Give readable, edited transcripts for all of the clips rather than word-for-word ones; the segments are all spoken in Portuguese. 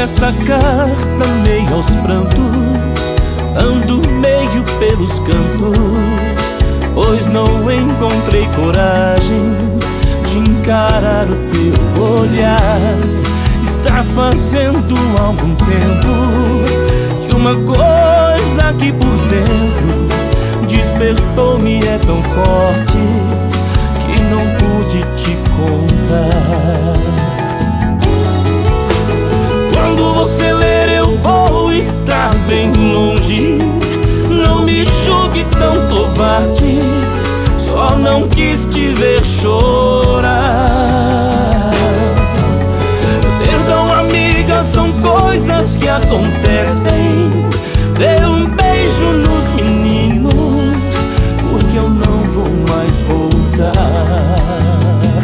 esta carta meio aos prantos, ando meio pelos cantos, pois não encontrei coragem de encarar o teu olhar. Está fazendo algum tempo que uma coisa aqui por dentro despertou-me, é tão forte que não pude te contar. Quando você ler eu vou estar bem longe, não me julgue tão covarde, só não quis te ver chorar. Perdão, amiga, são coisas que acontecem. Dê um beijo nos meninos, porque eu não vou mais voltar.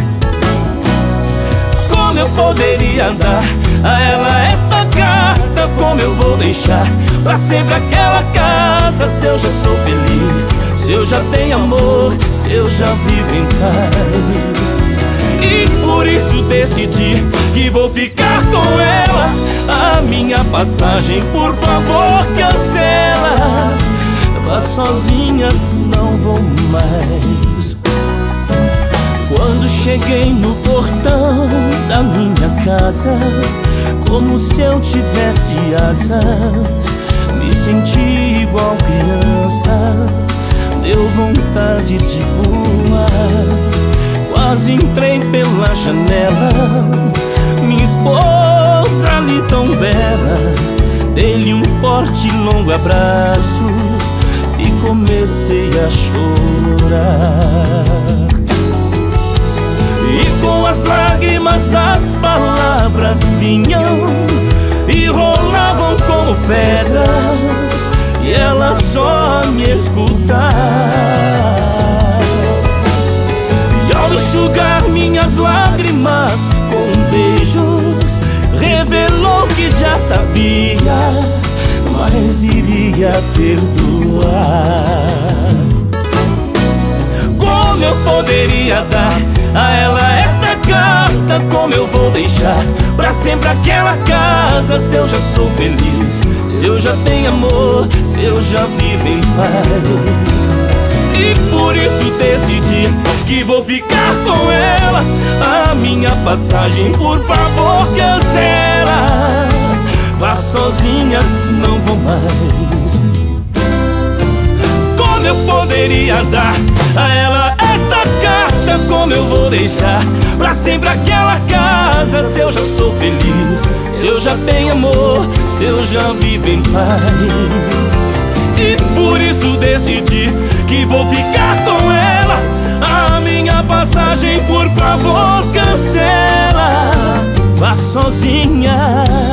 Como eu poderia dar a ela esta carta? Como eu vou deixar pra sempre aquela casa? Se eu já sou feliz, se eu já tenho amor, se eu já vivo em paz. E por isso decidi que vou ficar com ela. A minha passagem, por favor, cancela. Vá sozinha, não vou mais. Quando cheguei no portão da minha casa, como se eu tivesse asas, me senti igual criança, deu vontade de voar. Quase entrei pela janela, minha esposa ali tão bela, dei-lhe um forte e longo abraço e comecei a chorar. E com as lágrimas as palavras vinham e rolavam como pedras, e ela só me escutar. E ao enxugar minhas lágrimas com beijos, revelou que já sabia, mas iria perdoar. Como eu poderia dar a ela esta carta? Como eu vou deixar pra sempre aquela casa? Se eu já sou feliz, se eu já tenho amor, se eu já vivo em paz. E por isso decidi que vou ficar com ela. A minha passagem, por favor, cancela. Vá sozinha, não vou mais. Como eu poderia dar a ela esta carta? Como eu vou deixar pra sempre aquela casa? Se eu já sou feliz, se eu já tenho amor, se eu já vivo em paz. E por isso decidi que vou ficar com ela. A minha passagem, por favor, cancela. Vá sozinha.